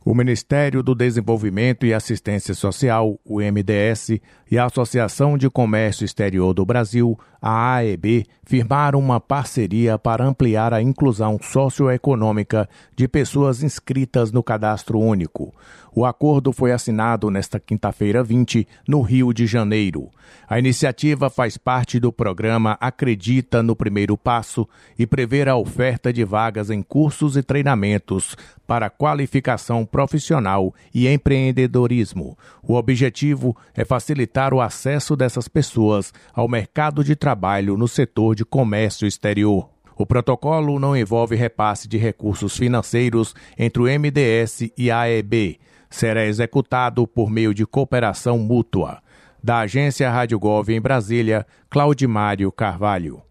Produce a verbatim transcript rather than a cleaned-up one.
O Ministério do Desenvolvimento e Assistência Social, o M D S, e a Associação de Comércio Exterior do Brasil, a A E B, firmaram uma parceria para ampliar a inclusão socioeconômica de pessoas inscritas no Cadastro Único. O acordo foi assinado nesta quinta-feira vinte, no Rio de Janeiro. A iniciativa faz parte do programa Acredita no Primeiro Passo e prevê a oferta de vagas em cursos e treinamentos para qualificação profissional e empreendedorismo. O objetivo é facilitar o acesso dessas pessoas ao mercado de trabalho no setor de comércio exterior. O protocolo não envolve repasse de recursos financeiros entre o M D S e a A E B. Será executado por meio de cooperação mútua. Da Agência Rádio Gov em Brasília, Claudimário Carvalho.